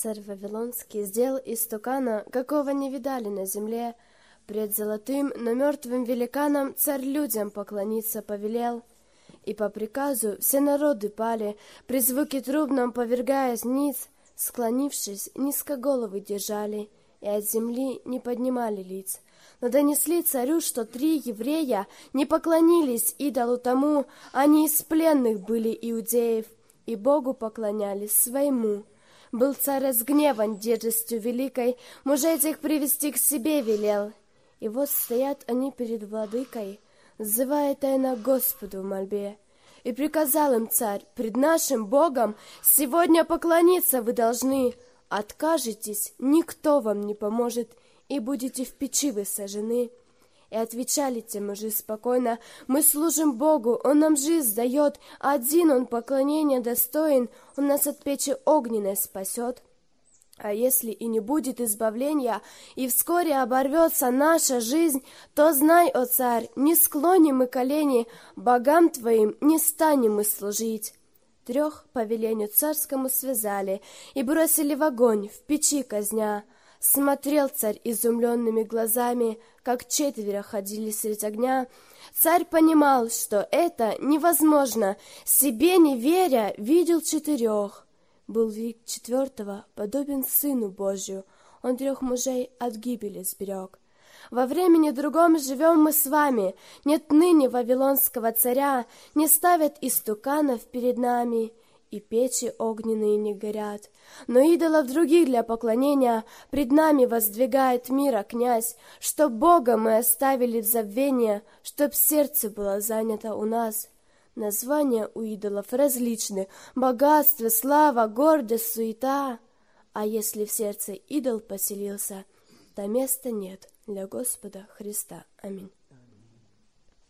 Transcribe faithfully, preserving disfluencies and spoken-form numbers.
Царь Вавилонский сделал истукана, какого не видали на земле. Пред золотым, но мертвым великаном царь людям поклониться повелел. И по приказу все народы пали, при звуке трубном повергаясь ниц, склонившись, низко головы держали, и от земли не поднимали лиц. Но донесли царю, что три еврея не поклонились идолу тому, они из пленных были иудеев, и Богу поклонялись своему. Был царь разгневан дерзостью великой, мужей этих привести к себе велел. И вот стоят они перед владыкой, взывая тайно Господу в мольбе. И приказал им царь: пред нашим Богом сегодня поклониться вы должны. Откажетесь, никто вам не поможет, и будете в печи вы сожжены. И отвечали те мужи спокойно: мы служим Богу, Он нам жизнь дает, один Он поклонения достоин, Он нас от печи огненной спасет. А если и не будет избавления, и вскоре оборвется наша жизнь, то знай, о царь, не склоним мы колени, богам твоим не станем мы служить. Трех по велению царскому связали и бросили в огонь, в печи казня. Смотрел царь изумленными глазами, как четверо ходили средь огня. Царь понимал, что это невозможно, себе не веря, видел четырех. Был лик четвертого подобен Сыну Божию, он трех мужей от гибели сберег. Во времени другом живем мы с вами, нет ныне вавилонского царя, не ставят истуканов перед нами, и печи огненные не горят. Но идолов других для поклонения пред нами воздвигает мира князь, чтоб Бога мы оставили в забвение, чтоб сердце было занято у нас. Названия у идолов различны: богатство, слава, гордость, суета. А если в сердце идол поселился, то места нет для Господа Христа. Аминь.